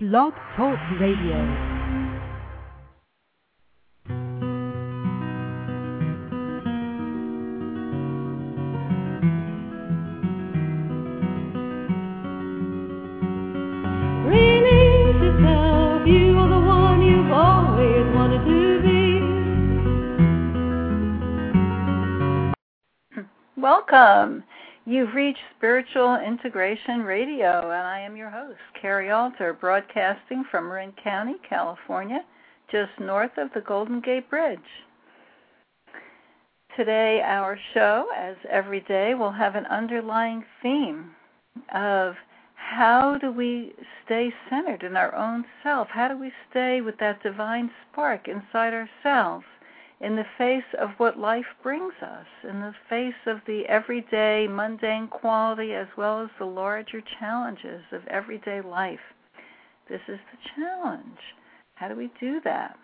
Blog Talk Radio. Welcome. You've reached Spiritual Integration Radio, and I am your host, Carrie Alter, broadcasting from Marin County, California, just north of the Golden Gate Bridge. Today, our show, as every day, will have an underlying theme of how do we stay centered in our own self? How do we stay with that divine spark inside ourselves? In the face of what life brings us, in the face of the everyday mundane quality as well as the larger challenges of everyday life. This is the challenge. How do we do that?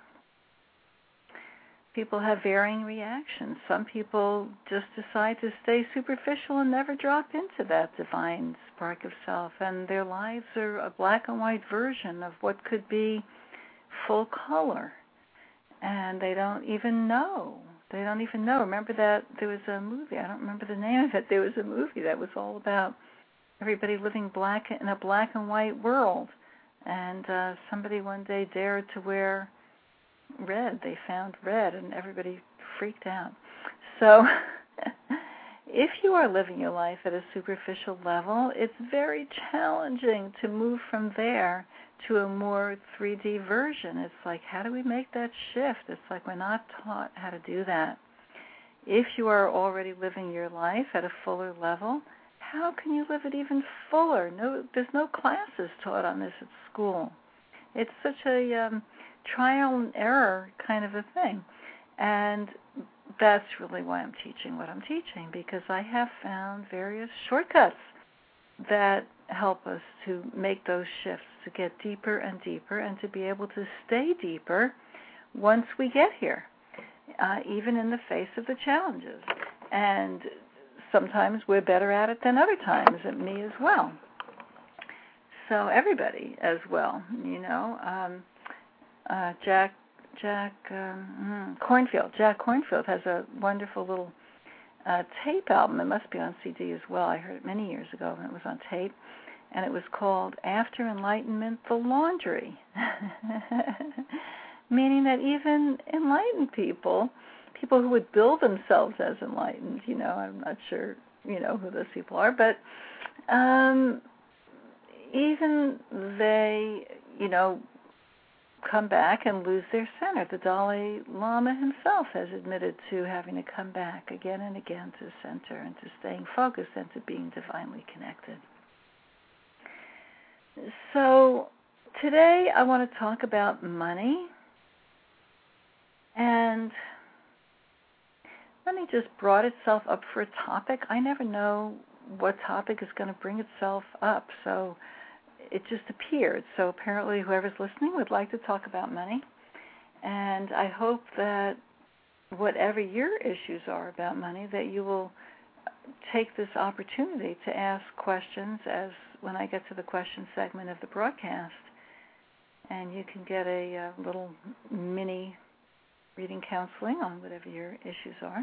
People have varying reactions. Some people just decide to stay superficial and never drop into that divine spark of self, and their lives are a black and white version of what could be full color. And they don't even know. Remember that there was a movie, I don't remember the name of it, there was a movie that was all about everybody living in a black and white world. And somebody one day dared to wear red. They found red, and everybody freaked out. So if you are living your life at a superficial level, it's very challenging to move from there to a more 3D version. It's like, how do we make that shift? It's like we're not taught how to do that. If you are already living your life at a fuller level, how can you live it even fuller? There's no classes taught on this at school. It's such a trial and error kind of a thing. And that's really why I'm teaching what I'm teaching, because I have found various shortcuts that help us to make those shifts, to get deeper and deeper, and to be able to stay deeper once we get here, even in the face of the challenges. And sometimes we're better at it than other times, and me as well. So everybody as well, Jack Kornfield has a wonderful little tape album. It must be on CD as well. I heard it many years ago when it was on tape, and it was called After Enlightenment, The Laundry, meaning that even enlightened people who would bill themselves as enlightened, I'm not sure, who those people are, but even they, come back and lose their center. The Dalai Lama himself has admitted to having to come back again and again to center and to staying focused and to being divinely connected. So today I want to talk about money, and money just brought itself up for a topic. I never know what topic is going to bring itself up, so it just appeared. So apparently whoever's listening would like to talk about money. And I hope that whatever your issues are about money, that you will take this opportunity to ask questions as when I get to the question segment of the broadcast. And you can get a little mini reading counseling on whatever your issues are.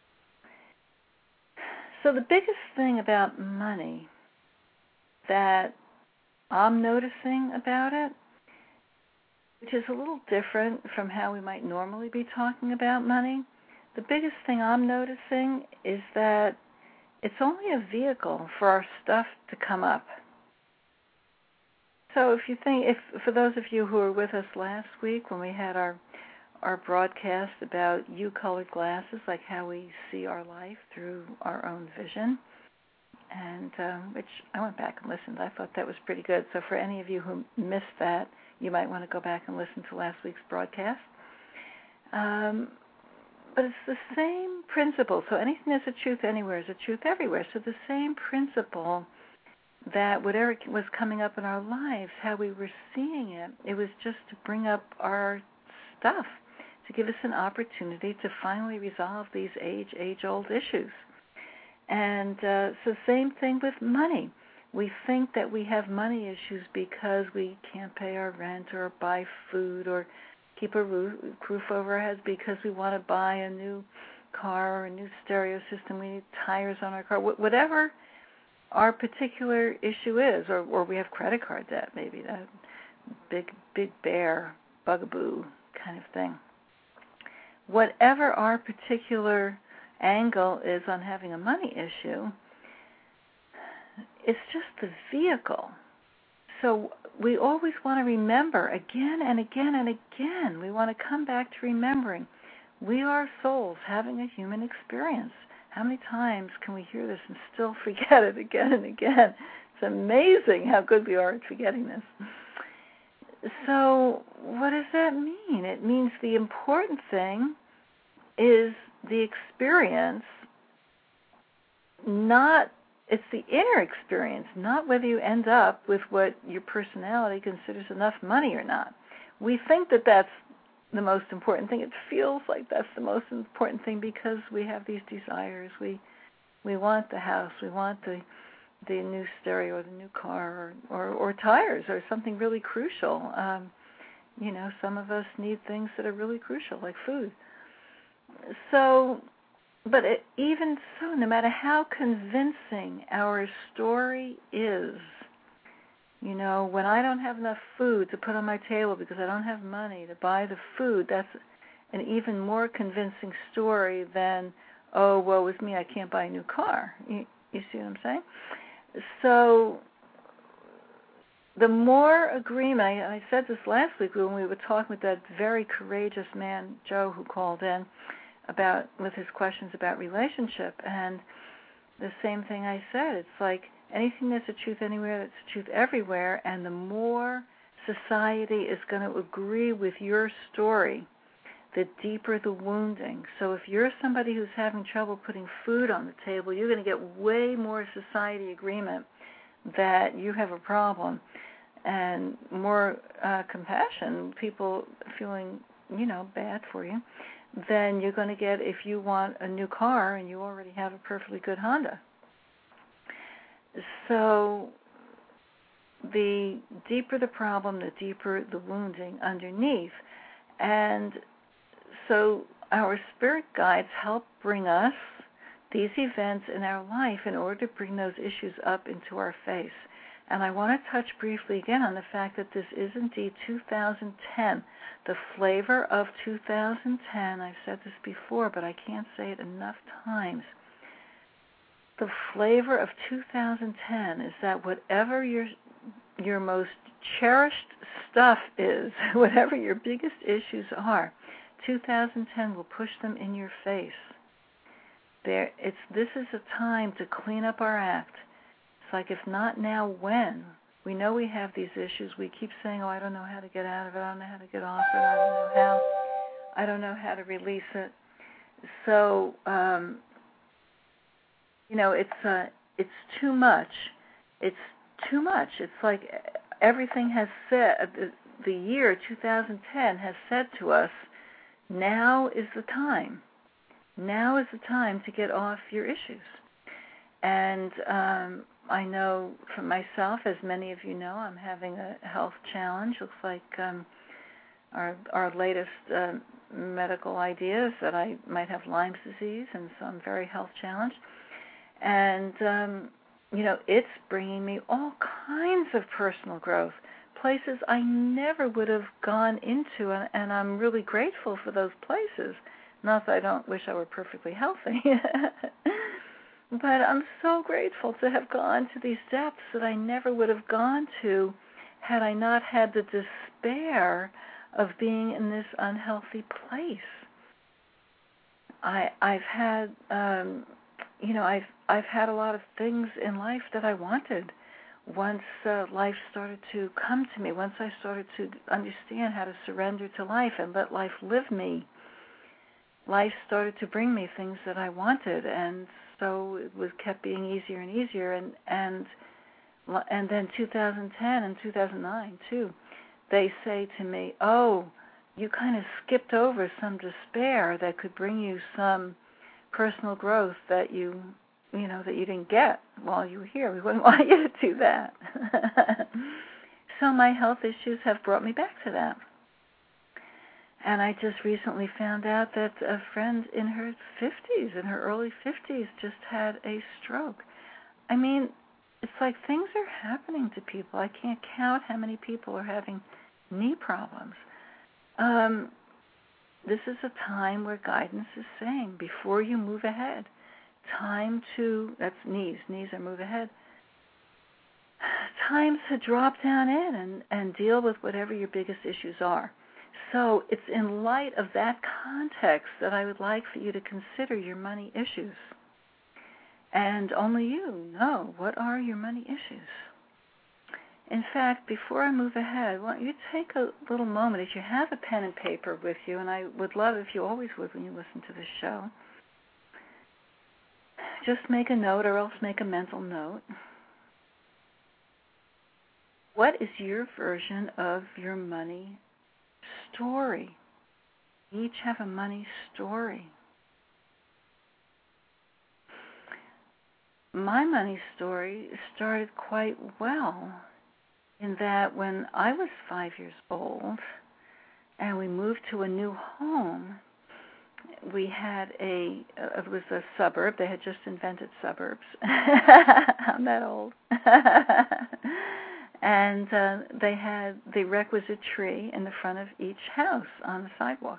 So the biggest thing about money that I'm noticing about it, which is a little different from how we might normally be talking about money, the biggest thing I'm noticing is that it's only a vehicle for our stuff to come up. So for those of you who were with us last week when we had our broadcast about U-colored glasses, like how we see our life through our own vision, and which I went back and listened. I thought that was pretty good. So for any of you who missed that, you might want to go back and listen to last week's broadcast. But it's the same principle. So anything that's a truth anywhere is a truth everywhere. So the same principle that whatever was coming up in our lives, how we were seeing it, it was just to bring up our stuff, to give us an opportunity to finally resolve these age-old issues. And so same thing with money. We think that we have money issues because we can't pay our rent or buy food or keep a roof over our heads, because we want to buy a new car or a new stereo system, we need tires on our car, whatever our particular issue is, or we have credit card debt, maybe that big bear, bugaboo kind of thing. Whatever our particular angle is on having a money issue, it's just the vehicle. So we always want to remember again and again and again. We want to come back to remembering we are souls having a human experience. How many times can we hear this and still forget it again and again? It's amazing how good we are at forgetting this. So what does that mean? It means the important thing is the experience, it's the inner experience, not whether you end up with what your personality considers enough money or not. We think that that's the most important thing. It feels like that's the most important thing because we have these desires. We want the house, we want the new stereo or the new car or tires or something really crucial. Some of us need things that are really crucial, like food. So, but even so, no matter how convincing our story is, when I don't have enough food to put on my table because I don't have money to buy the food, that's an even more convincing story than, oh, woe is me, I can't buy a new car. You see what I'm saying? So the more agreement, I said this last week when we were talking with that very courageous man, Joe, who called in with his questions about relationship, and the same thing I said. It's like anything that's a truth anywhere, that's a truth everywhere, and the more society is going to agree with your story, the deeper the wounding. So if you're somebody who's having trouble putting food on the table, you're going to get way more society agreement that you have a problem and more compassion, people feeling, bad for you, than you're going to get if you want a new car and you already have a perfectly good Honda. So the deeper the problem, the deeper the wounding underneath. And so our spirit guides help bring us these events in our life in order to bring those issues up into our face. And I want to touch briefly again on the fact that this is indeed 2010, the flavor of 2010. I've said this before, but I can't say it enough times. The flavor of 2010 is that whatever your most cherished stuff is, whatever your biggest issues are, 2010 will push them in your face. This is a time to clean up our act. It's like, if not now, when? We know we have these issues. We keep saying, oh, I don't know how to get out of it. I don't know how to get off it. I don't know how to release it. So, it's too much. It's too much. It's like everything has said, the year 2010 has said to us, now is the time. Now is the time to get off your issues. And I know for myself, as many of you know, I'm having a health challenge. Looks like our latest medical idea is that I might have Lyme's disease, and so I'm very health challenged. And, it's bringing me all kinds of personal growth, places I never would have gone into, and I'm really grateful for those places. Not that I don't wish I were perfectly healthy, but I'm so grateful to have gone to these depths that I never would have gone to had I not had the despair of being in this unhealthy place. I've had, I've had a lot of things in life that I wanted. Once life started to come to me, once I started to understand how to surrender to life and let life live me, life started to bring me things that I wanted, and so it kept being easier and easier. And then 2010 and 2009 too, they say to me, "Oh, you kind of skipped over some despair that could bring you some personal growth that you that you didn't get while you were here. We wouldn't want you to do that. So my health issues have brought me back to that. And I just recently found out that a friend in her 50s, in her early 50s, just had a stroke. I mean, it's like things are happening to people. I can't count how many people are having knee problems. This is a time where guidance is saying, before you move ahead, that's knees are move ahead, time to drop down in and deal with whatever your biggest issues are. So it's in light of that context that I would like for you to consider your money issues. And only you know, what are your money issues? In fact, before I move ahead, why don't you take a little moment, if you have a pen and paper with you, and I would love if you always would when you listen to this show, just make a note or else make a mental note. What is your version of your money story? We each have a money story. My money story started quite well in that when I was 5 years old and we moved to a new home, we had it was a suburb. They had just invented suburbs. I'm that old. And they had the requisite tree in the front of each house on the sidewalk.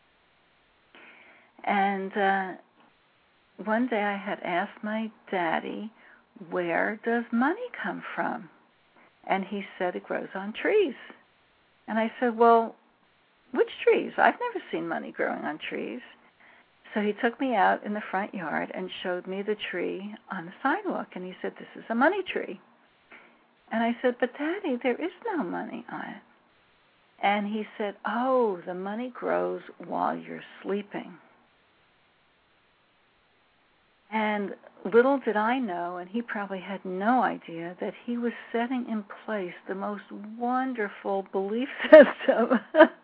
And one day I had asked my daddy, where does money come from? And he said, it grows on trees. And I said, well, which trees? I've never seen money growing on trees. So he took me out in the front yard and showed me the tree on the sidewalk. And he said, this is a money tree. And I said, but Daddy, there is no money on it. And he said, oh, the money grows while you're sleeping. And little did I know, and he probably had no idea, that he was setting in place the most wonderful belief system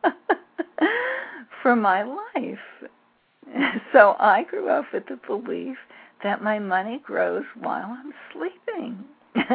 for my life. So I grew up with the belief that my money grows while I'm sleeping.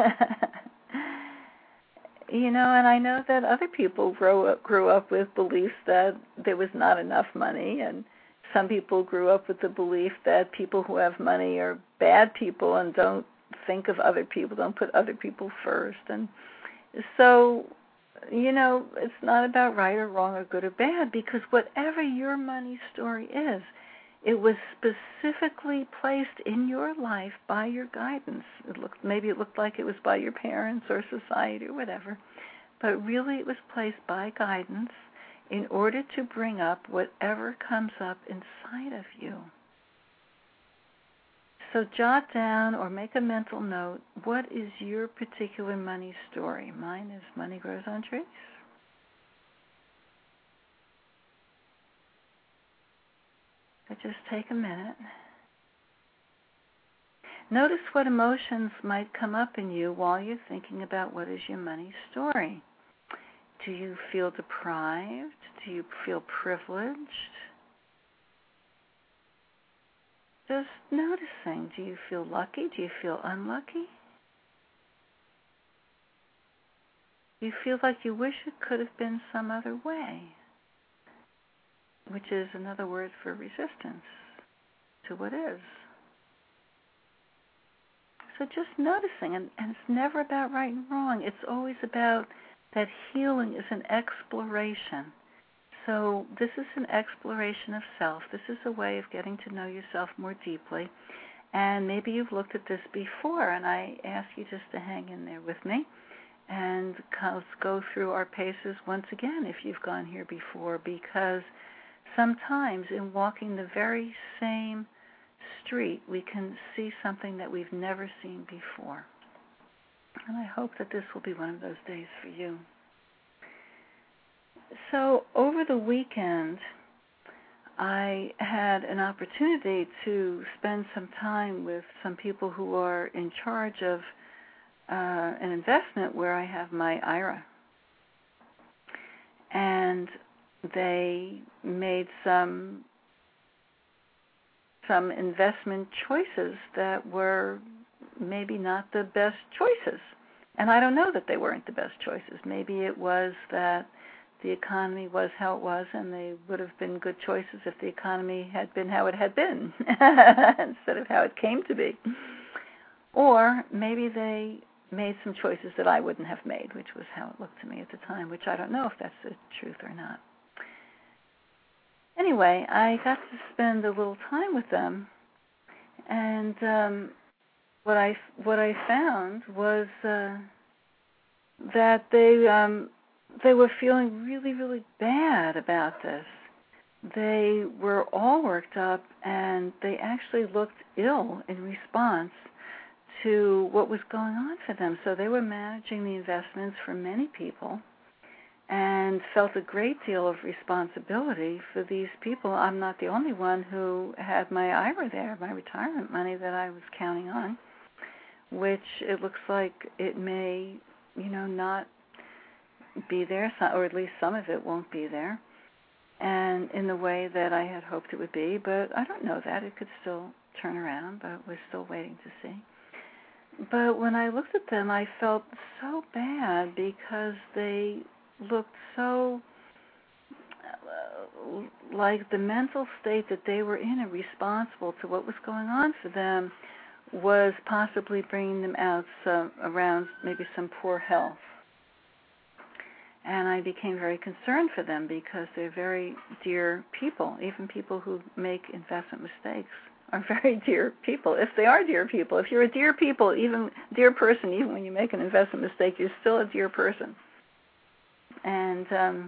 And I know that other people grew up with beliefs that there was not enough money, and some people grew up with the belief that people who have money are bad people and don't think of other people, don't put other people first. And so, it's not about right or wrong or good or bad, because whatever your money story is, it was specifically placed in your life by your guidance. Maybe it looked like it was by your parents or society or whatever, but really it was placed by guidance in order to bring up whatever comes up inside of you. So jot down or make a mental note, what is your particular money story? Mine is money grows on trees. So just take a minute. Notice what emotions might come up in you while you're thinking about what is your money story. Do you feel deprived? Do you feel privileged? Just noticing. Do you feel lucky? Do you feel unlucky? Do you feel like you wish it could have been some other way? Which is another word for resistance to what is. So just noticing, and it's never about right and wrong. It's always about that healing is an exploration. So this is an exploration of self. This is a way of getting to know yourself more deeply. And maybe you've looked at this before, and I ask you just to hang in there with me and let's go through our paces once again if you've gone here before, because sometimes in walking the very same street, we can see something that we've never seen before. And I hope that this will be one of those days for you. So over the weekend, I had an opportunity to spend some time with some people who are in charge of an investment where I have my IRA. And they made some some investment choices that were maybe not the best choices. And I don't know that they weren't the best choices. Maybe it was that the economy was how it was, and they would have been good choices if the economy had been how it had been instead of how it came to be. Or maybe they made some choices that I wouldn't have made, which was how it looked to me at the time, which I don't know if that's the truth or not. Anyway, I got to spend a little time with them, and what I found was that they were feeling really, really bad about this. They were all worked up, and they actually looked ill in response to what was going on for them. So they were managing the investments for many people and felt a great deal of responsibility for these people. I'm not the only one who had my IRA there, my retirement money that I was counting on, which it looks like it may, not be there, or at least some of it won't be there, and in the way that I had hoped it would be. But I don't know that. It could still turn around, but we're still waiting to see. But when I looked at them, I felt so bad because they looked so like the mental state that they were in and responsible to what was going on for them was possibly bringing them out around maybe some poor health. And I became very concerned for them because they're very dear people. Even people who make investment mistakes are very dear people. If they are dear people, if you're a dear person, even when you make an investment mistake, you're still a dear person. And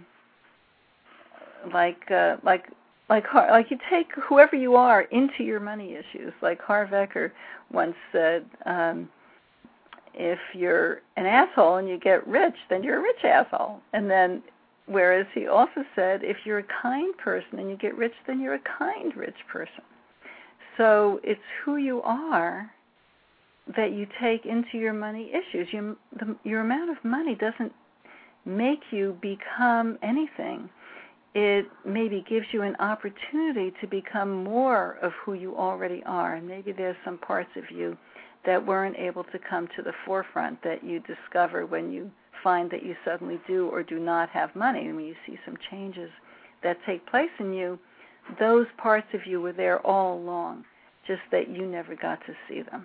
like you take whoever you are into your money issues. Like Harv Eker once said, if you're an asshole and you get rich, then you're a rich asshole. And then, whereas he also said, if you're a kind person and you get rich, then you're a kind rich person. So it's who you are that you take into your money issues. Your amount of money doesn't make you become anything. It maybe gives you an opportunity to become more of who you already are. And maybe there's some parts of you that weren't able to come to the forefront that you discover when you find that you suddenly do or do not have money. And when you see some changes that take place in you, those parts of you were there all along, just that you never got to see them.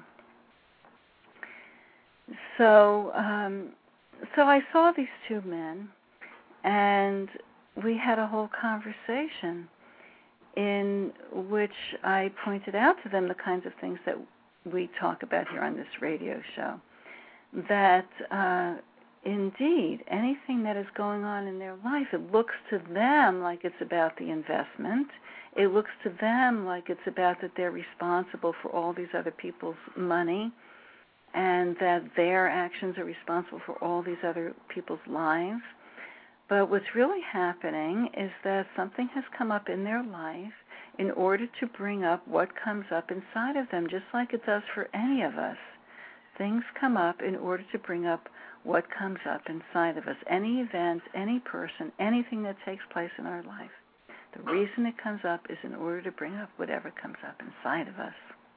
So I saw these two men, and we had a whole conversation in which I pointed out to them the kinds of things that we talk about here on this radio show, that indeed anything that is going on in their life, it looks to them like it's about the investment. It looks to them like it's about that they're responsible for all these other people's money and that their actions are responsible for all these other people's lives. But what's really happening is that something has come up in their life in order to bring up what comes up inside of them, just like it does for any of us. Things come up in order to bring up what comes up inside of us. Any event, any person, anything that takes place in our life, the reason it comes up is in order to bring up whatever comes up inside of us.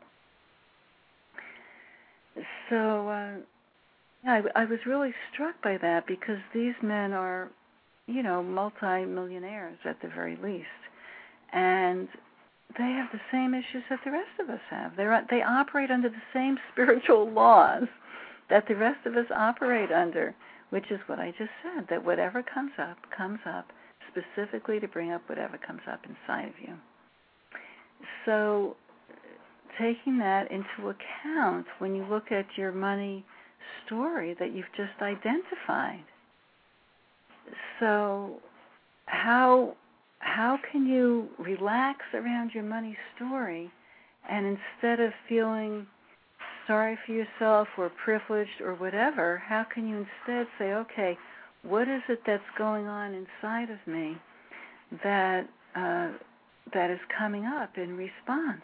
So I was really struck by that because these men are, multi-millionaires at the very least. And they have the same issues that the rest of us have. They operate under the same spiritual laws that the rest of us operate under, which is what I just said, that whatever comes up specifically to bring up whatever comes up inside of you. So taking that into account when you look at your money story that you've just identified. So how can you relax around your money story, and instead of feeling sorry for yourself or privileged or whatever, how can you instead say, okay, what is it that's going on inside of me that is coming up in response?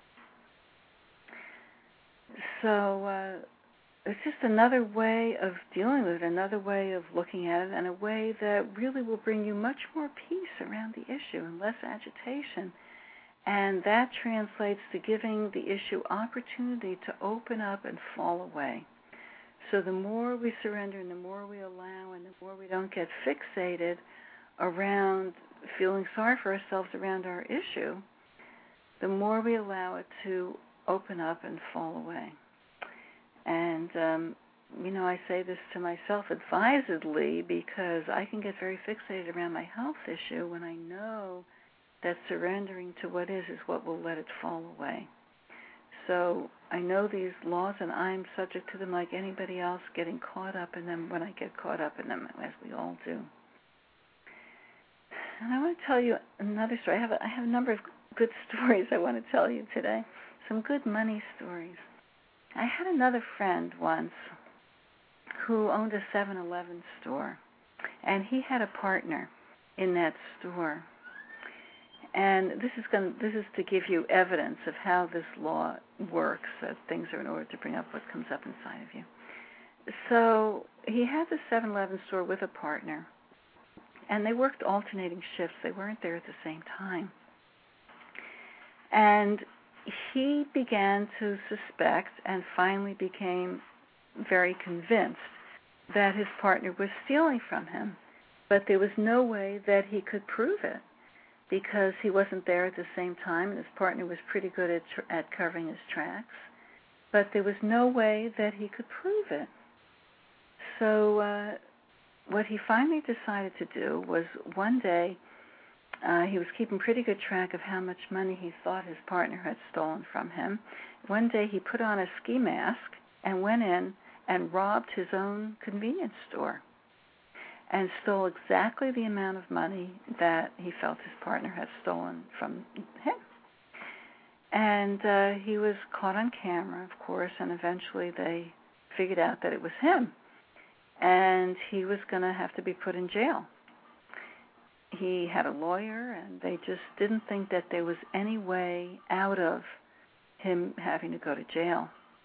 So it's just another way of dealing with it, another way of looking at it, and a way that really will bring you much more peace around the issue and less agitation. And that translates to giving the issue opportunity to open up and fall away. So the more we surrender and the more we allow and the more we don't get fixated around feeling sorry for ourselves around our issue, the more we allow it to open up and fall away. And, I say this to myself advisedly because I can get very fixated around my health issue when I know that surrendering to what is what will let it fall away. So I know these laws, and I'm subject to them like anybody else, getting caught up in them when I get caught up in them, as we all do. And I want to tell you another story. I have a number of good stories I want to tell you today, some good money stories. I had another friend once who owned a 7-Eleven store, and he had a partner in that store. And this is to give you evidence of how this law works, that things are in order to bring up what comes up inside of you. So he had the 7-Eleven store with a partner, and they worked alternating shifts. They weren't there at the same time. And he began to suspect and finally became very convinced that his partner was stealing from him, but there was no way that he could prove it because he wasn't there at the same time, and his partner was pretty good at covering his tracks, but there was no way that he could prove it. So what he finally decided to do was one day he was keeping pretty good track of how much money he thought his partner had stolen from him. One day he put on a ski mask and went in and robbed his own convenience store and stole exactly the amount of money that he felt his partner had stolen from him. And he was caught on camera, of course, and eventually they figured out that it was him. And he was going to have to be put in jail. He had a lawyer, and they just didn't think that there was any way out of him having to go to jail.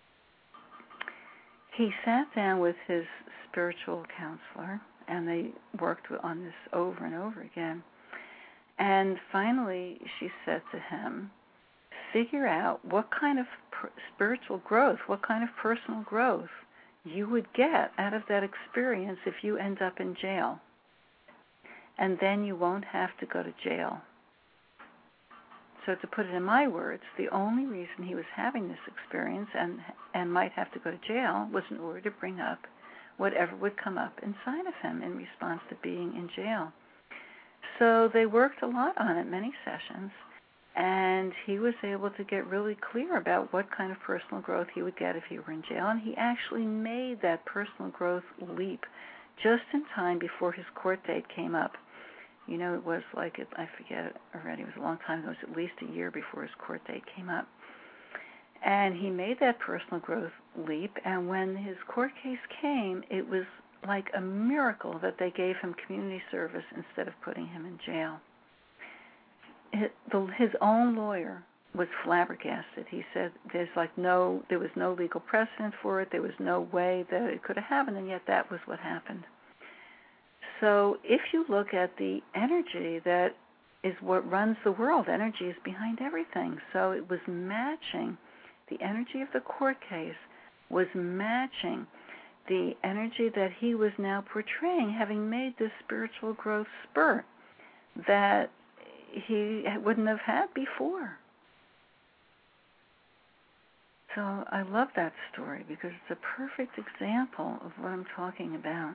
He sat down with his spiritual counselor, and they worked on this over and over again. And finally, she said to him, figure out what kind of spiritual growth, what kind of personal growth you would get out of that experience if you end up in jail. And then you won't have to go to jail. So to put it in my words, the only reason he was having this experience and might have to go to jail was in order to bring up whatever would come up inside of him in response to being in jail. So they worked a lot on it, many sessions, and he was able to get really clear about what kind of personal growth he would get if he were in jail, and he actually made that personal growth leap just in time before his court date came up. You know, it was like, I forget already, it was a long time ago, it was at least a year before his court date came up. And he made that personal growth leap, and when his court case came, it was like a miracle that they gave him community service instead of putting him in jail. His own lawyer was flabbergasted. He said there was no legal precedent for it, there was no way that it could have happened, and yet that was what happened. So if you look at the energy that is what runs the world, energy is behind everything. So it was matching, the energy of the court case was matching the energy that he was now portraying, having made this spiritual growth spurt that he wouldn't have had before. So I love that story because it's a perfect example of what I'm talking about.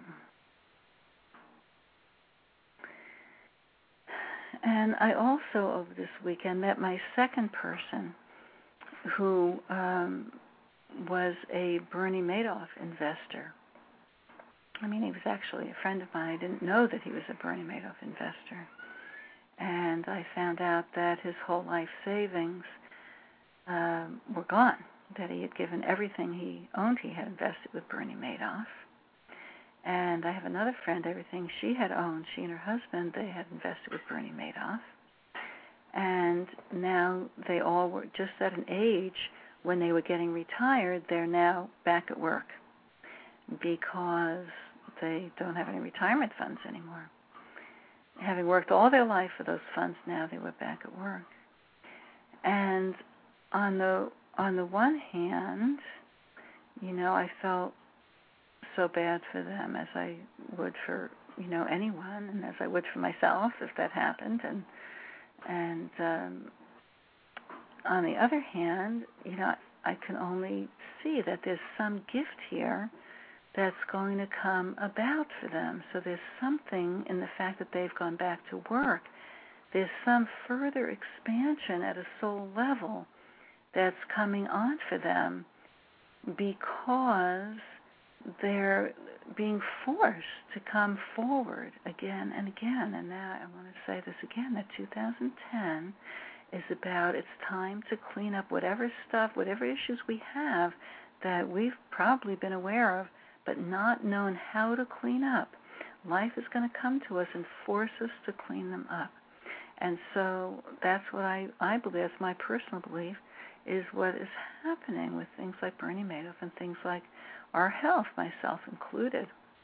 And I also, over this weekend, met my second person who was a Bernie Madoff investor. I mean, he was actually a friend of mine. I didn't know that he was a Bernie Madoff investor. And I found out that his whole life savings were gone, that he had given everything he owned, he had invested with Bernie Madoff. And I have another friend, everything she had owned, she and her husband, they had invested with Bernie Madoff. And now they all were just at an age when they were getting retired, they're now back at work because they don't have any retirement funds anymore. Having worked all their life for those funds, now they were back at work. And on the one hand, I felt so bad for them, as I would for anyone, and as I would for myself if that happened. And on the other hand, I can only see that there's some gift here that's going to come about for them. So there's something in the fact that they've gone back to work. There's some further expansion at a soul level that's coming on for them because they're being forced to come forward again and again. And now I want to say this again, that 2010 is about, it's time to clean up whatever stuff, whatever issues we have that we've probably been aware of but not known how to clean up. Life is going to come to us and force us to clean them up. And so that's what I believe, that's my personal belief, is what is happening with things like Bernie Madoff and things like our health, myself included.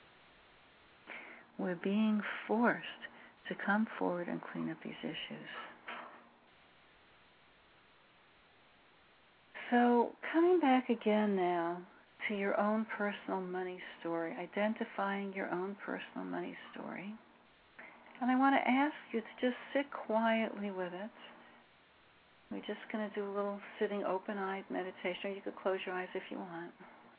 We're being forced to come forward and clean up these issues. So coming back again now to your own personal money story, identifying your own personal money story. And I want to ask you to just sit quietly with it. We're just going to do a little sitting open-eyed meditation, or you could close your eyes if you want.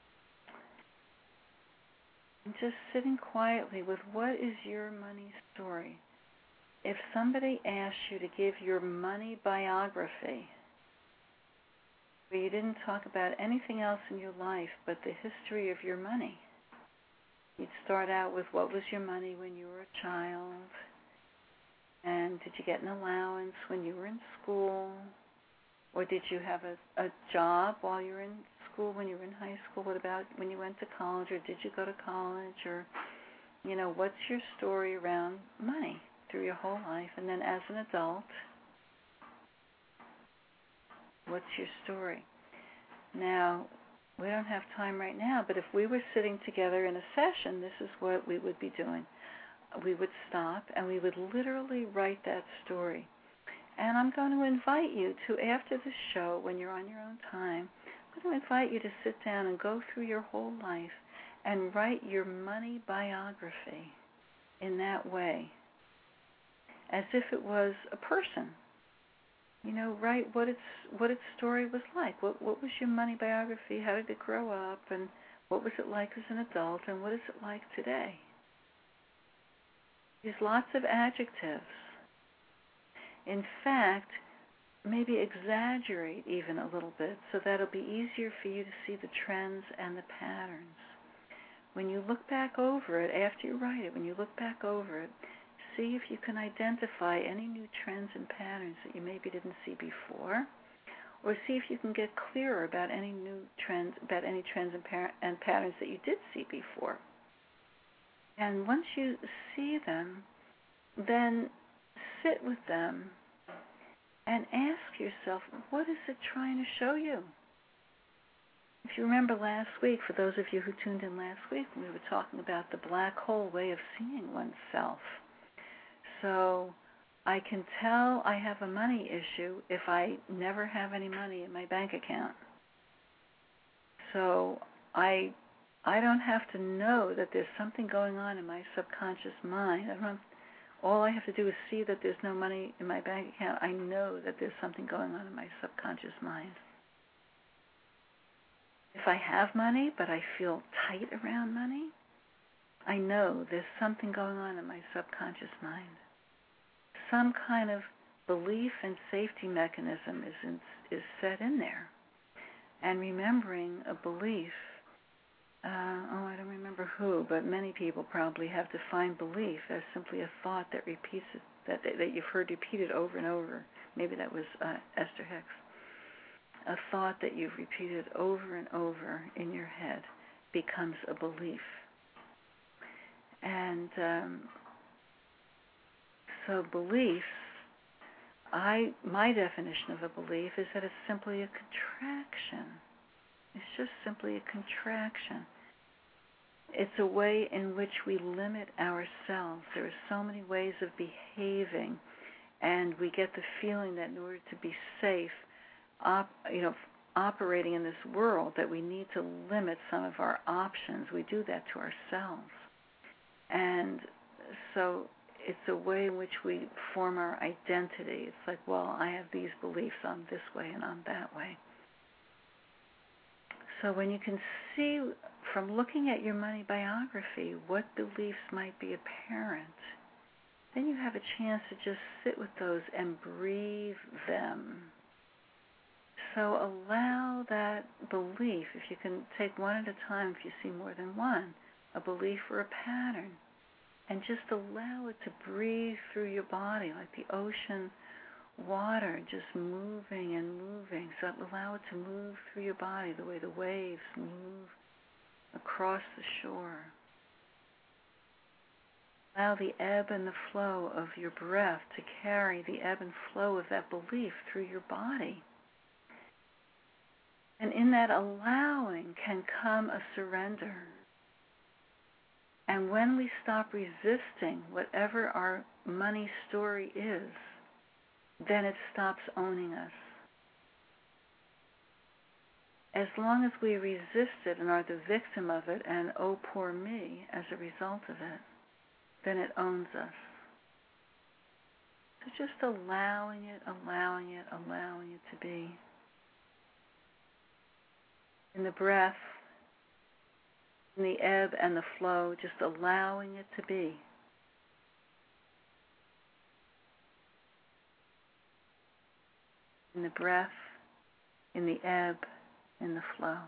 And just sitting quietly with what is your money story. If somebody asked you to give your money biography, where you didn't talk about anything else in your life but the history of your money, you'd start out with what was your money when you were a child, and did you get an allowance when you were in school, or did you have a job while you were in school, when you were in high school? What about when you went to college, or did you go to college, or, what's your story around money through your whole life? And then as an adult, what's your story? Now, we don't have time right now, but if we were sitting together in a session, this is what we would be doing. We would stop and we would literally write that story. And I'm going to invite you to, after the show, when you're on your own time, I'm going to invite you to sit down and go through your whole life and write your money biography in that way, as if it was a person. Write what its story was like. What was your money biography? How did it grow up? And what was it like as an adult? And what is it like today? Use lots of adjectives. In fact, maybe exaggerate even a little bit so that it'll be easier for you to see the trends and the patterns. When you look back over it, after you write it, when you look back over it, see if you can identify any new trends and patterns that you maybe didn't see before, or see if you can get clearer about any new trends, about any trends and patterns that you did see before. And once you see them, then sit with them and ask yourself, what is it trying to show you? If you remember last week, for those of you who tuned in last week, we were talking about the black hole way of seeing oneself. So I can tell I have a money issue if I never have any money in my bank account. So I don't have to know that there's something going on in my subconscious mind. All I have to do is see that there's no money in my bank account. I know that there's something going on in my subconscious mind. If I have money but I feel tight around money, I know there's something going on in my subconscious mind. Some kind of belief and safety mechanism is set in there. And remembering a belief, I don't remember who, but many people probably have defined belief as simply a thought that repeats it, that you've heard repeated over and over. Maybe that was Esther Hicks. A thought that you've repeated over and over in your head becomes a belief. And so beliefs, my definition of a belief is that it's simply a contraction. It's just simply a contraction. It's a way in which we limit ourselves. There are so many ways of behaving, and we get the feeling that in order to be safe, operating in this world that we need to limit some of our options. We do that to ourselves. And so it's a way in which we form our identity. It's like, well, I have these beliefs, I'm this way and I'm that way. So when you can see from looking at your money biography what beliefs might be apparent, then you have a chance to just sit with those and breathe them. So allow that belief, if you can take one at a time, if you see more than one, a belief or a pattern, and just allow it to breathe through your body like the ocean water, just moving and moving. So allow it to move through your body the way the waves move across the shore. Allow the ebb and the flow of your breath to carry the ebb and flow of that belief through your body. And in that allowing can come a surrender. And when we stop resisting whatever our money story is, then it stops owning us. As long as we resist it and are the victim of it and oh poor me as a result of it, then it owns us. So just allowing it to be. In the breath, in the ebb and the flow, just allowing it to be. In the breath, in the ebb, in the flow.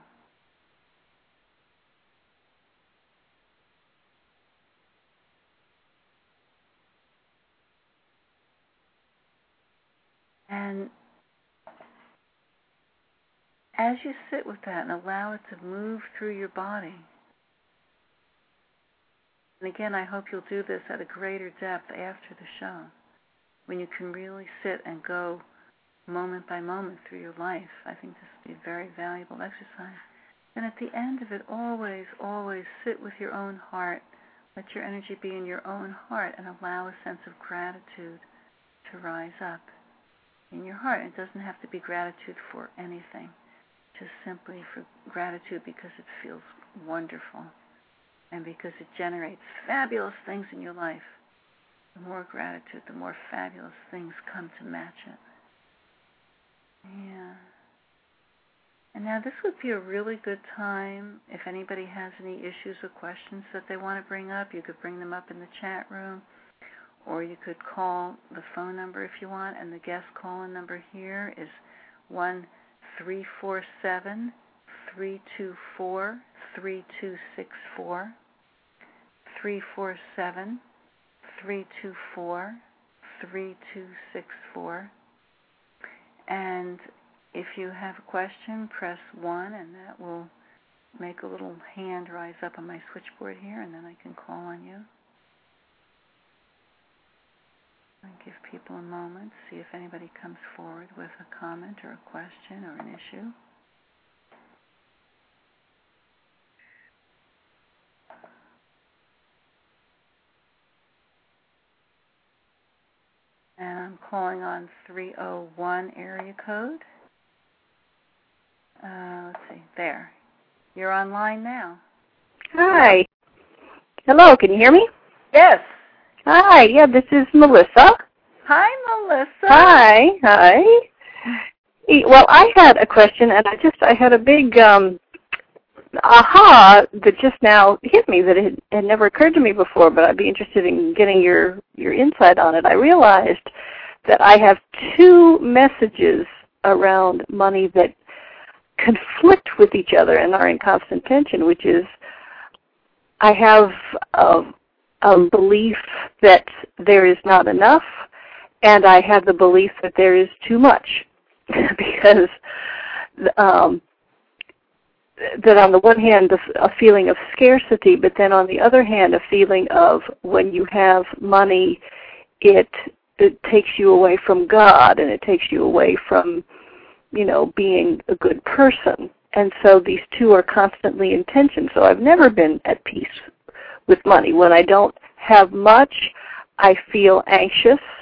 And as you sit with that and allow it to move through your body, and again, I hope you'll do this at a greater depth after the show, when you can really sit and go moment by moment through your life. I think this would be a very valuable exercise. And at the end of it, always, always sit with your own heart. Let your energy be in your own heart and allow a sense of gratitude to rise up in your heart. It doesn't have to be gratitude for anything, just simply for gratitude because it feels wonderful and because it generates fabulous things in your life. The more gratitude, the more fabulous things come to match it. Yeah. And now this would be a really good time, if anybody has any issues or questions that they want to bring up, you could bring them up in the chat room, or you could call the phone number if you want, and the guest call-in number here is 1-347-324-3264, 347-324-3264. And if you have a question, press 1, and that will make a little hand rise up on my switchboard here, and then I can call on you. I'll give people a moment, see if anybody comes forward with a comment or a question or an issue. And I'm calling on 301 area code. Let's see, there. You're online now. Hi. Hello, can you hear me? Yes. Hi, yeah, this is Melissa. Hi, Melissa. Hi. Well, I had a question, and I had a big aha that just now hit me that it had never occurred to me before, but I'd be interested in getting your insight on it. I realized that I have two messages around money that conflict with each other and are in constant tension, which is I have a belief that there is not enough, and I have the belief that there is too much, because that on the one hand a feeling of scarcity, but then on the other hand a feeling of when you have money, it takes you away from God, and it takes you away from being a good person. And so these two are constantly in tension. So I've never been at peace with money. When I don't have much, I feel anxious,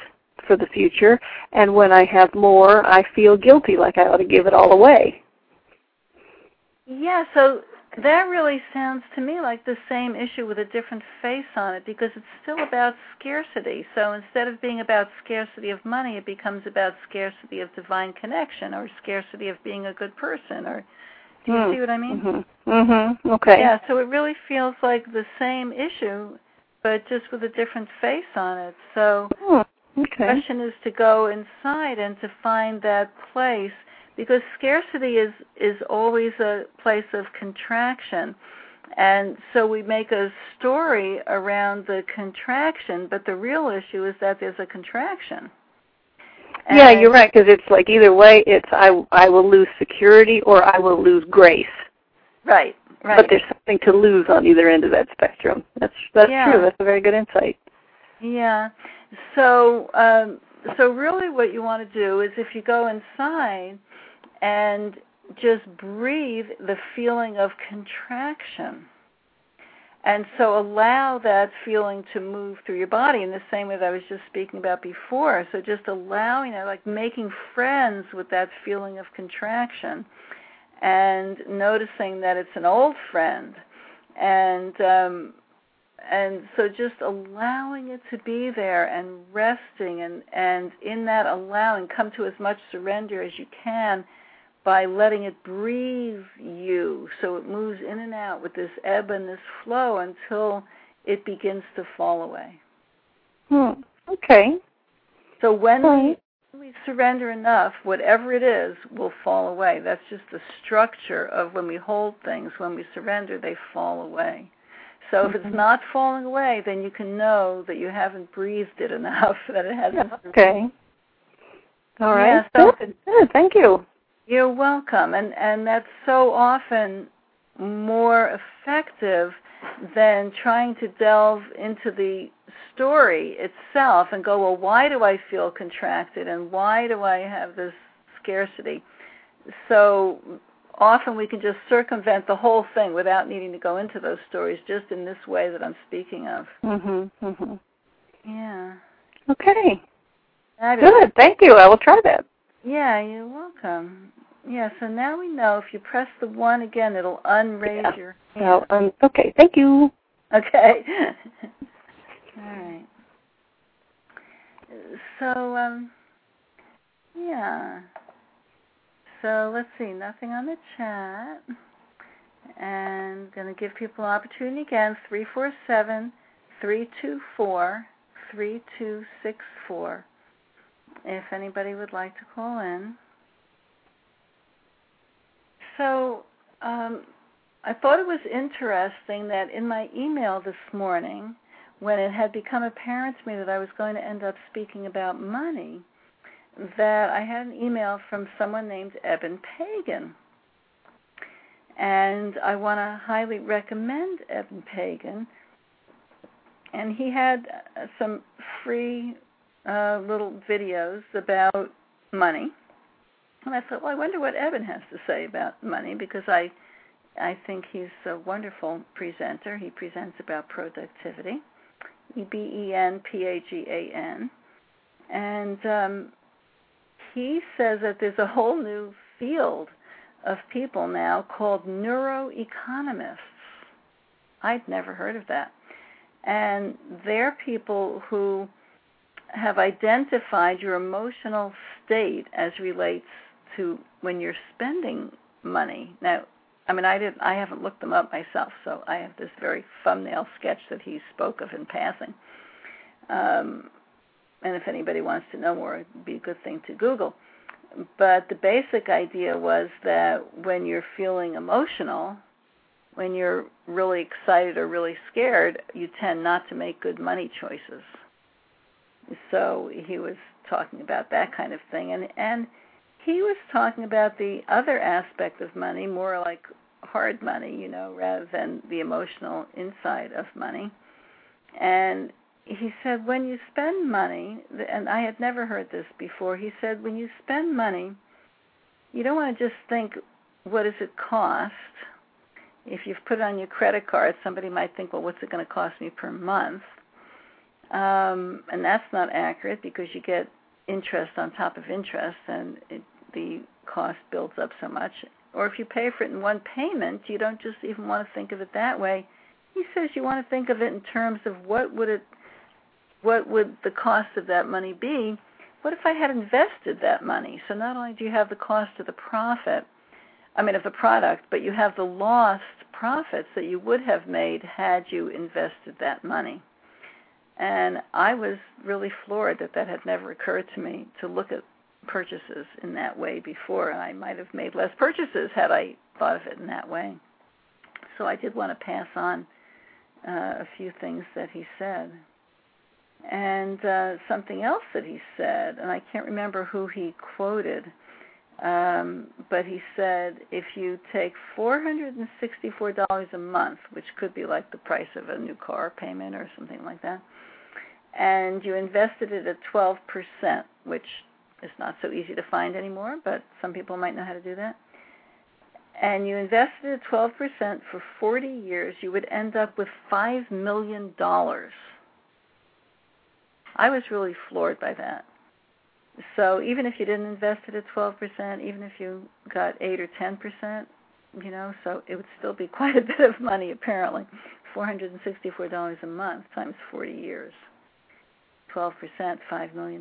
for the future, and when I have more, I feel guilty, like I ought to give it all away. Yeah, so that really sounds to me like the same issue with a different face on it, because it's still about scarcity. So instead of being about scarcity of money, it becomes about scarcity of divine connection, or scarcity of being a good person, or do you see what I mean? Okay. Yeah, so it really feels like the same issue, but just with a different face on it. So the question is to go inside and to find that place, because scarcity is always a place of contraction. And so we make a story around the contraction, but the real issue is that there's a contraction. And yeah, you're right, because it's like either way, it's I will lose security or I will lose grace. Right. But there's something to lose on either end of that spectrum. That's true. That's a very good insight. Yeah. So so really what you want to do is, if you go inside and just breathe the feeling of contraction, and so allow that feeling to move through your body in the same way that I was just speaking about before. So just allowing it, like making friends with that feeling of contraction, and noticing that it's an old friend, and so just allowing it to be there and resting, and in that allowing, come to as much surrender as you can by letting it breathe you, so it moves in and out with this ebb and this flow until it begins to fall away. Okay. So when we surrender enough, whatever it is will fall away. That's just the structure of when we hold things. When we surrender, they fall away. So if it's not falling away, then you can know that you haven't breathed it enough, that it hasn't. Okay. All right. Yeah, so good. Thank you. You're welcome. And that's so often more effective than trying to delve into the story itself and go, well, why do I feel contracted and why do I have this scarcity? So often we can just circumvent the whole thing without needing to go into those stories, just in this way that I'm speaking of. Yeah. Okay. Good. Thank you. I will try that. Yeah, you're welcome. Yeah, so now we know if you press the 1 again, it'll unraise your hand. Okay, thank you. Okay. All right. So, yeah. So let's see, nothing on the chat. And going to give people an opportunity again, 347-324-3264, if anybody would like to call in. So I thought it was interesting that in my email this morning, when it had become apparent to me that I was going to end up speaking about money, that I had an email from someone named Eben Pagan. And I want to highly recommend Eben Pagan. And he had some free little videos about money. And I thought, well, I wonder what Eben has to say about money, because I think he's a wonderful presenter. He presents about productivity, EBENPAGAN. And he says that there's a whole new field of people now called neuroeconomists. I'd never heard of that. And they're people who have identified your emotional state as relates to when you're spending money. Now, I mean, I haven't looked them up myself, so I have this very thumbnail sketch that he spoke of in passing. And if anybody wants to know more, it'd be a good thing to Google. But the basic idea was that when you're feeling emotional, when you're really excited or really scared, you tend not to make good money choices. So he was talking about that kind of thing. And he was talking about the other aspect of money, more like hard money, rather than the emotional inside of money. And he said when you spend money, and I had never heard this before, he said when you spend money, you don't want to just think, what does it cost? If you've put it on your credit card, somebody might think, well, what's it going to cost me per month? And that's not accurate, because you get interest on top of interest, and the cost builds up so much. Or if you pay for it in one payment, you don't just even want to think of it that way. He says you want to think of it in terms of what would the cost of that money be? What if I had invested that money? So not only do you have the cost of the of the product, but you have the lost profits that you would have made had you invested that money. And I was really floored that had never occurred to me to look at purchases in that way before. And I might have made less purchases had I thought of it in that way. So I did want to pass on a few things that he said. And something else that he said, and I can't remember who he quoted, but he said, if you take $464 a month, which could be like the price of a new car payment or something like that, and you invested it at 12%, which is not so easy to find anymore, but some people might know how to do that, and you invested at 12% for 40 years, you would end up with $5 million. I was really floored by that. So even if you didn't invest it at 12%, even if you got 8 or 10%, so it would still be quite a bit of money apparently. $464 a month times 40 years. 12%, $5 million.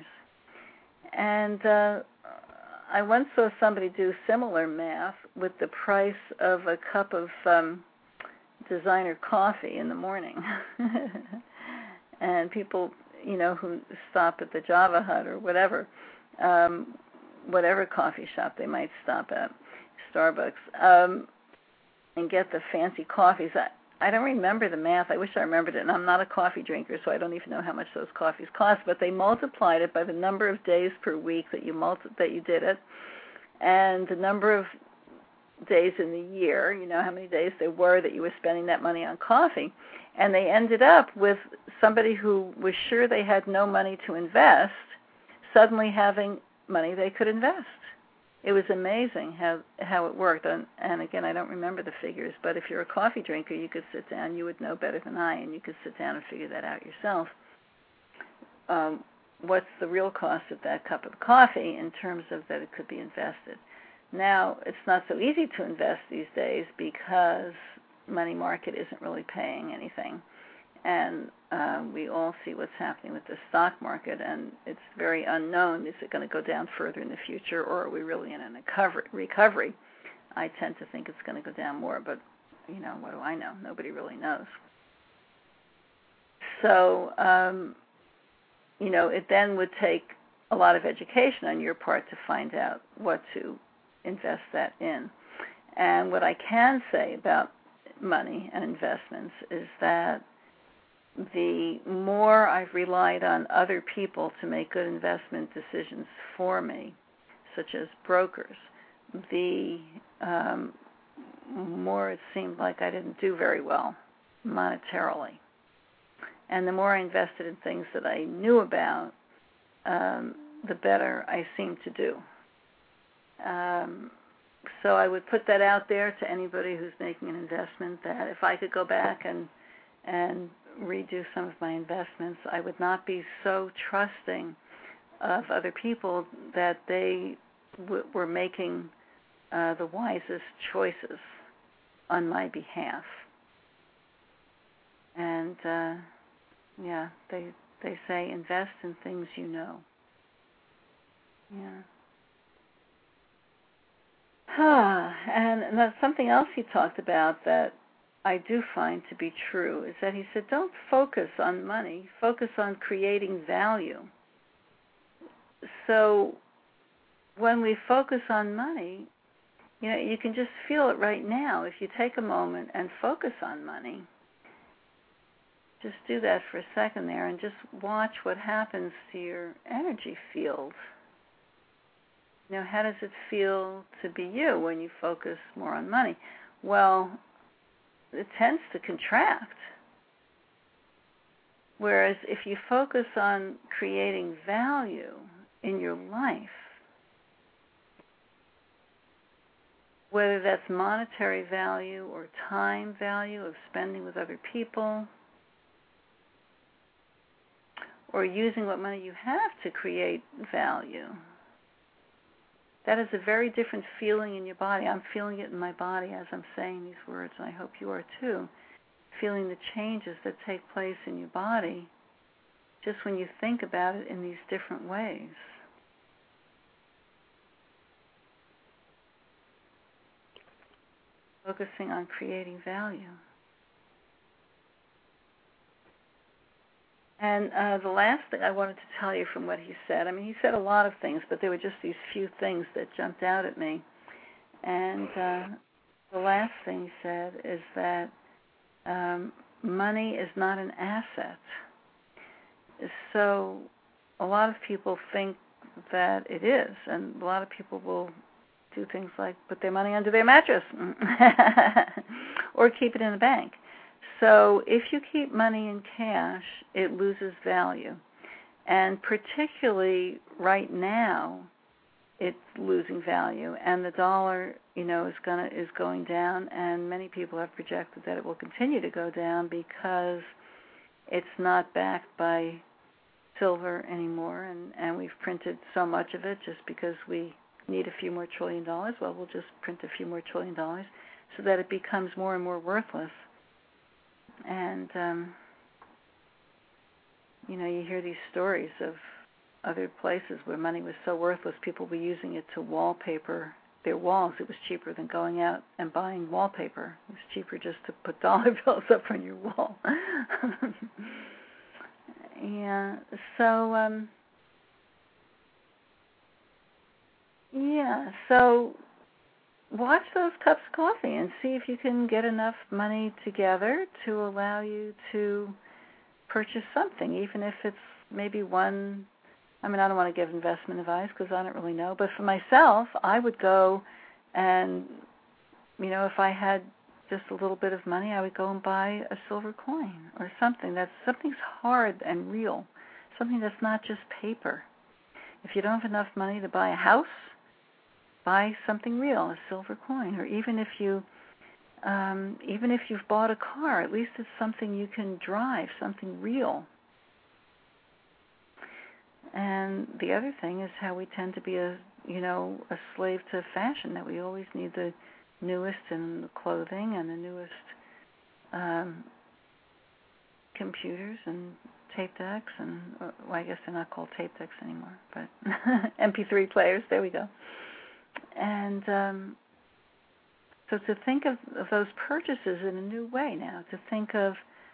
And I once saw somebody do similar math with the price of a cup of designer coffee in the morning. And people, who stop at the Java Hut or whatever coffee shop they might stop at, Starbucks, and get the fancy coffees. I don't remember the math. I wish I remembered it, and I'm not a coffee drinker, so I don't even know how much those coffees cost, but they multiplied it by the number of days per week that you did it, and the number of days in the year, how many days there were that you were spending that money on coffee. And they ended up with somebody who was sure they had no money to invest, suddenly having money they could invest. It was amazing how it worked. And again, I don't remember the figures, but if you're a coffee drinker, you could sit down, you would know better than I, and you could sit down and figure that out yourself. What's the real cost of that cup of coffee in terms of that it could be invested? Now, it's not so easy to invest these days because money market isn't really paying anything. And we all see what's happening with the stock market, and it's very unknown. Is it going to go down further in the future, or are we really in a recovery? I tend to think it's going to go down more, but, what do I know? Nobody really knows. So, it then would take a lot of education on your part to find out what to invest that in. And what I can say about money and investments is that the more I've relied on other people to make good investment decisions for me, such as brokers, the more it seemed like I didn't do very well monetarily. And the more I invested in things that I knew about, the better I seemed to do. So I would put that out there to anybody who's making an investment, that if I could go back and redo some of my investments, I would not be so trusting of other people that they were making the wisest choices on my behalf. And they say invest in things you know. Yeah. And that's something else he talked about that I do find to be true, is that he said, don't focus on money, focus on creating value. So when we focus on money, you can just feel it right now. If you take a moment and focus on money, just do that for a second there and just watch what happens to your energy field. How does it feel to be you when you focus more on money? Well, it tends to contract. Whereas if you focus on creating value in your life, whether that's monetary value or time value of spending with other people, or using what money you have to create value. That is a very different feeling in your body. I'm feeling it in my body as I'm saying these words, and I hope you are too, feeling the changes that take place in your body just when you think about it in these different ways. Focusing on creating value. And the last thing I wanted to tell you from what he said, I mean, he said a lot of things, but there were just these few things that jumped out at me. And the last thing he said is that money is not an asset. So a lot of people think that it is, and a lot of people will do things like put their money under their mattress or keep it in the bank. So if you keep money in cash, it loses value. And particularly right now, it's losing value, and the dollar, is going down, and many people have projected that it will continue to go down because it's not backed by silver anymore, and we've printed so much of it just because we need a few more $1 trillion. Well, we'll just print a few more $1 trillion so that it becomes more and more worthless. And, you hear these stories of other places where money was so worthless, people were using it to wallpaper their walls. It was cheaper than going out and buying wallpaper. It was cheaper just to put dollar bills up on your wall. Yeah, so, so watch those cups of coffee and see if you can get enough money together to allow you to purchase something, even if it's maybe one. I mean, I don't want to give investment advice because I don't really know, but for myself, I would go and, if I had just a little bit of money, I would go and buy a silver coin or something's hard and real, something that's not just paper. If you don't have enough money to buy a house, buy something real, a silver coin, or even if you've bought a car, at least it's something you can drive, something real. And the other thing is how we tend to be a slave to fashion, that we always need the newest in clothing and the newest computers and tape decks, and I guess they're not called tape decks anymore, but MP3 players, there we go. And so to think of those purchases in a new way now, to think of,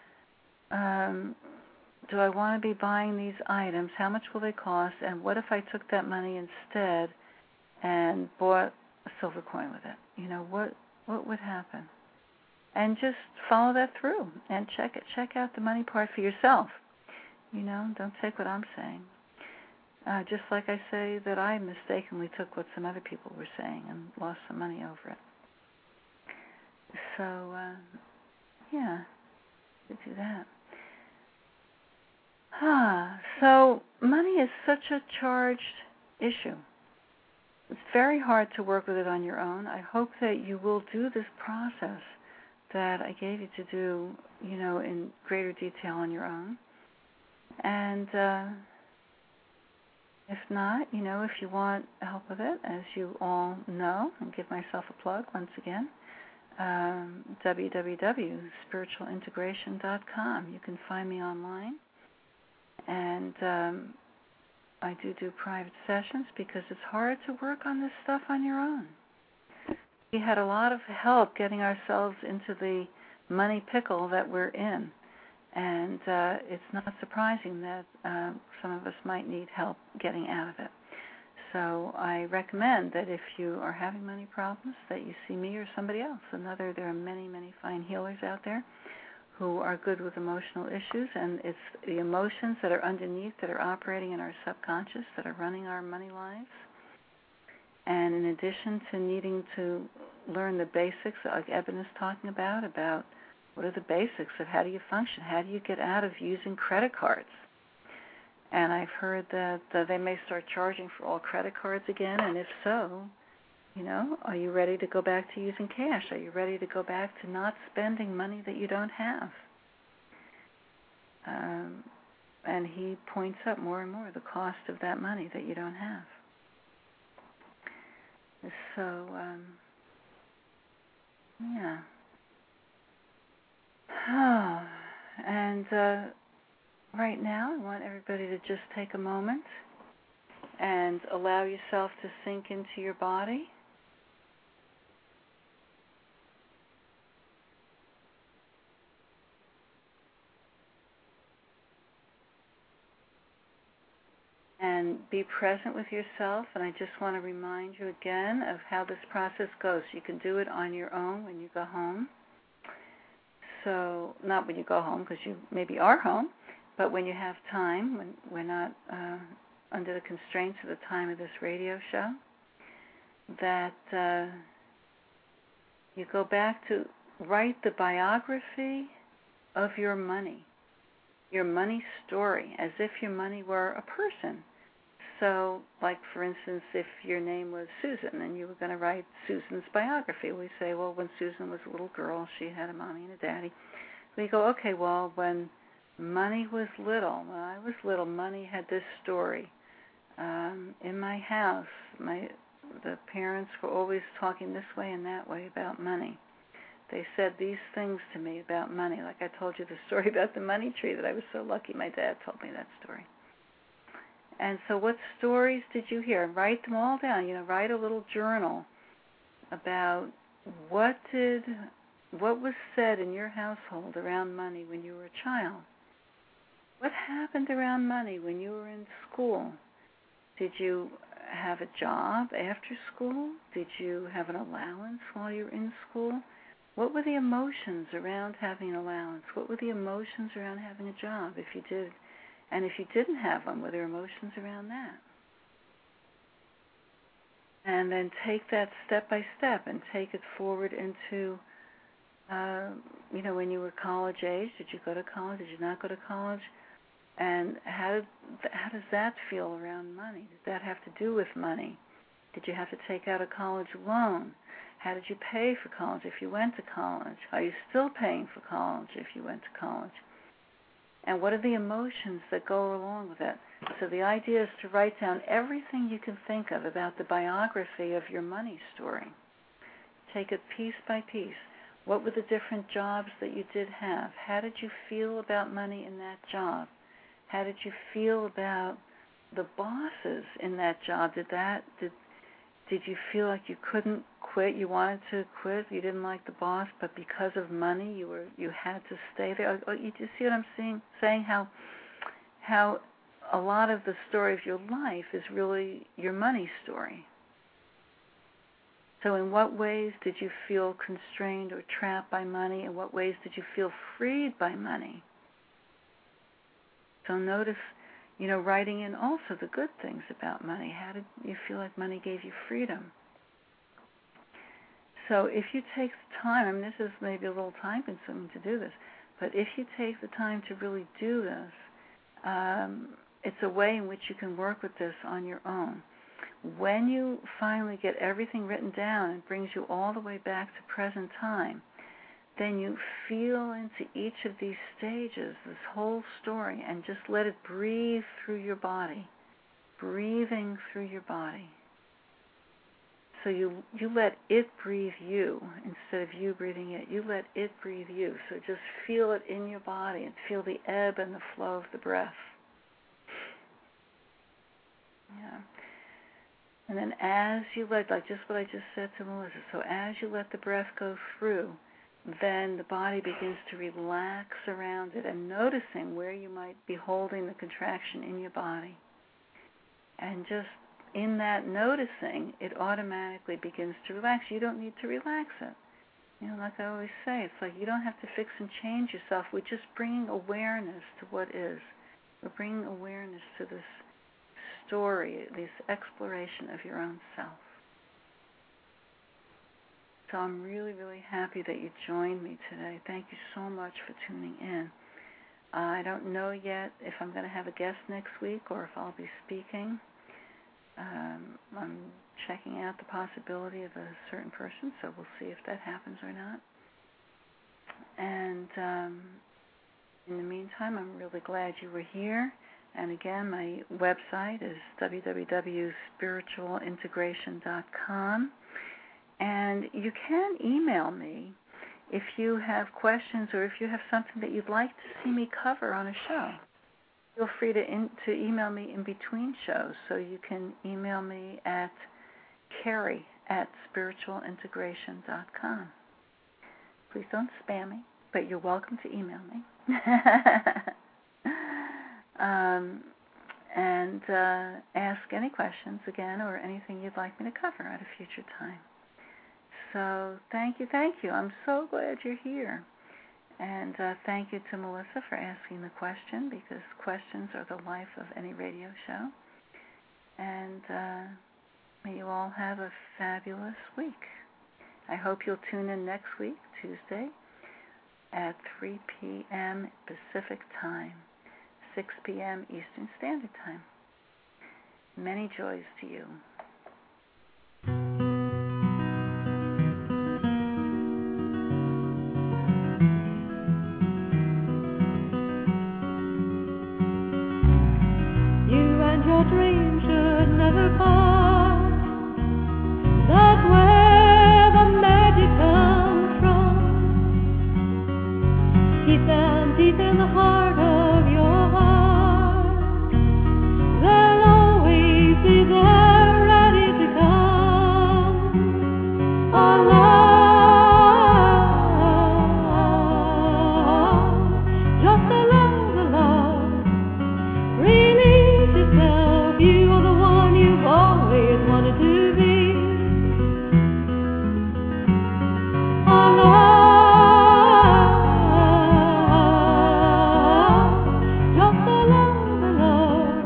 do I want to be buying these items? How much will they cost? And what if I took that money instead and bought a silver coin with it? What would happen? And just follow that through and check out the money part for yourself. Don't take what I'm saying. Just like I say that I mistakenly took what some other people were saying and lost some money over it. So, to do that. So money is such a charged issue. It's very hard to work with it on your own. I hope that you will do this process that I gave you to do, in greater detail on your own. And if not, if you want help with it, as you all know, and give myself a plug once again, www.spiritualintegration.com. You can find me online. And I do private sessions because it's hard to work on this stuff on your own. We had a lot of help getting ourselves into the money pickle that we're in. And it's not surprising that some of us might need help getting out of it. So I recommend that if you are having money problems, that you see me or somebody else. There are many, many fine healers out there who are good with emotional issues, and it's the emotions that are underneath that are operating in our subconscious that are running our money lives. And in addition to needing to learn the basics, like Eben is talking about what are the basics of how do you function, how do you get out of using credit cards. And I've heard that they may start charging for all credit cards again, and if so, are you ready to go back to using cash? Are you ready to go back to not spending money that you don't have? and he points up more and more the cost of that money that you don't have. So, yeah. Oh, and right now I want everybody to just take a moment and allow yourself to sink into your body. And be present with yourself. And I just want to remind you again of how this process goes. You can do it on your own when you go home. So, not when you go home, because you maybe are home, but when you have time, when we're not under the constraints of the time of this radio show, that you go back to write the biography of your money story, as if your money were a person. So, like, for instance, if your name was Susan and you were going to write Susan's biography, we say, well, when Susan was a little girl, she had a mommy and a daddy. We go, okay, well, when Money was little, when I was little, Money had this story. In my house, the parents were always talking this way and that way about money. They said these things to me about money, like I told you the story about the money tree that I was so lucky my dad told me that story. And so what stories did you hear? Write them all down. Write a little journal about what was said in your household around money when you were a child. What happened around money when you were in school? Did you have a job after school? Did you have an allowance while you were in school? What were the emotions around having an allowance? What were the emotions around having a job, if you did? And if you didn't have one, were there emotions around that? And then take that step by step and take it forward into, when you were college age. Did you go to college? Did you not go to college? And how does that feel around money? Did that have to do with money? Did you have to take out a college loan? How did you pay for college if you went to college? Are you still paying for college if you went to college? And what are the emotions that go along with it? So the idea is to write down everything you can think of about the biography of your money story. Take it piece by piece. What were the different jobs that you did have? How did you feel about money in that job? How did you feel about the bosses in that job? Did you feel like you couldn't quit? You wanted to quit. You didn't like the boss, but because of money, you had to stay there. You see what I'm saying? How a lot of the story of your life is really your money story. So, in what ways did you feel constrained or trapped by money? In what ways did you feel freed by money? So notice, writing in also the good things about money. How did you feel like money gave you freedom? So if you take the time, this is maybe a little time-consuming to do this, but if you take the time to really do this, it's a way in which you can work with this on your own. When you finally get everything written down, it brings you all the way back to present time. Then you feel into each of these stages, this whole story, and just let it breathe through your body, breathing through your body. So you let it breathe you instead of you breathing it. You let it breathe you. So just feel it in your body and feel the ebb and the flow of the breath. Yeah. And then as you let, like just what I just said to Melissa, so as you let the breath go through, then the body begins to relax around it and noticing where you might be holding the contraction in your body. And just in that noticing, it automatically begins to relax. You don't need to relax it. Like I always say, it's like you don't have to fix and change yourself. We're just bringing awareness to what is. We're bringing awareness to this story, this exploration of your own self. So I'm really, really happy that you joined me today. Thank you so much for tuning in. I don't know yet if I'm going to have a guest next week or if I'll be speaking. I'm checking out the possibility of a certain person, so we'll see if that happens or not. And In the meantime, I'm really glad you were here. And again, my website is www.spiritualintegration.com. And you can email me if you have questions or if you have something that you'd like to see me cover on a show. Feel free to email me in between shows. So you can email me at Carrie@spiritualintegration.com. Please don't spam me, but you're welcome to email me. And ask any questions again or anything you'd like me to cover at a future time. So thank you. I'm so glad you're here. And thank you to Melissa for asking the question, because questions are the life of any radio show. And may you all have a fabulous week. I hope you'll tune in next week, Tuesday, at 3 p.m. Pacific Time, 6 p.m. Eastern Standard Time. Many joys to you. You and your dream should never part. That's where the magic comes from. Keep them deep in the heart of your heart. They'll always be there, ready to come. Our love, just a love. Release yourself. You are the one you've always wanted to be. Our love, just a love.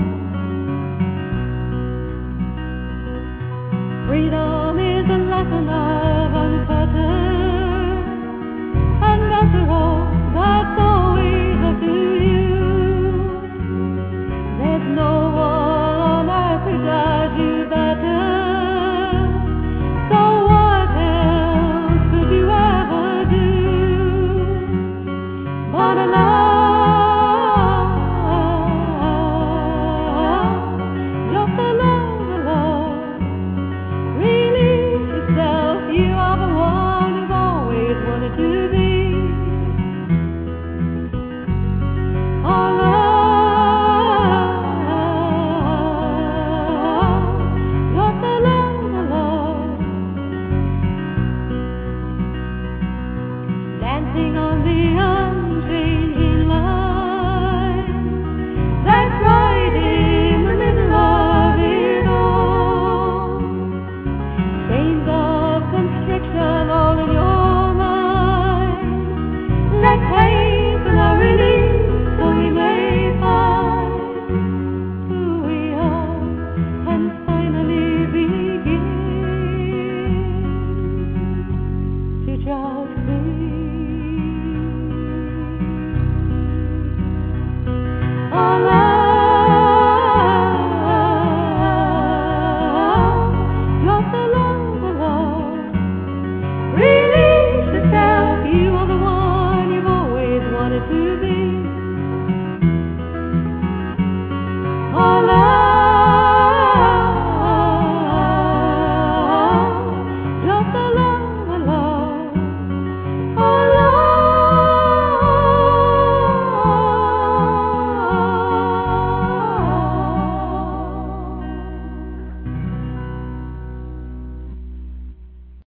Freedom is a lesson of uncertain, and after all, that's all we have to you. There's no one on earth who does you better. So what else could you ever do? But a love, just a love. Release yourself. You are the one who've always wanted to be. Our love, just a love. Dancing on the unchanging line. That's right in the middle of it all. Chains of constriction all in your mind. Let pain now release so we may find who we are and finally begin to just be. Our love, just a love. Release yourself. You are the one you've always wanted to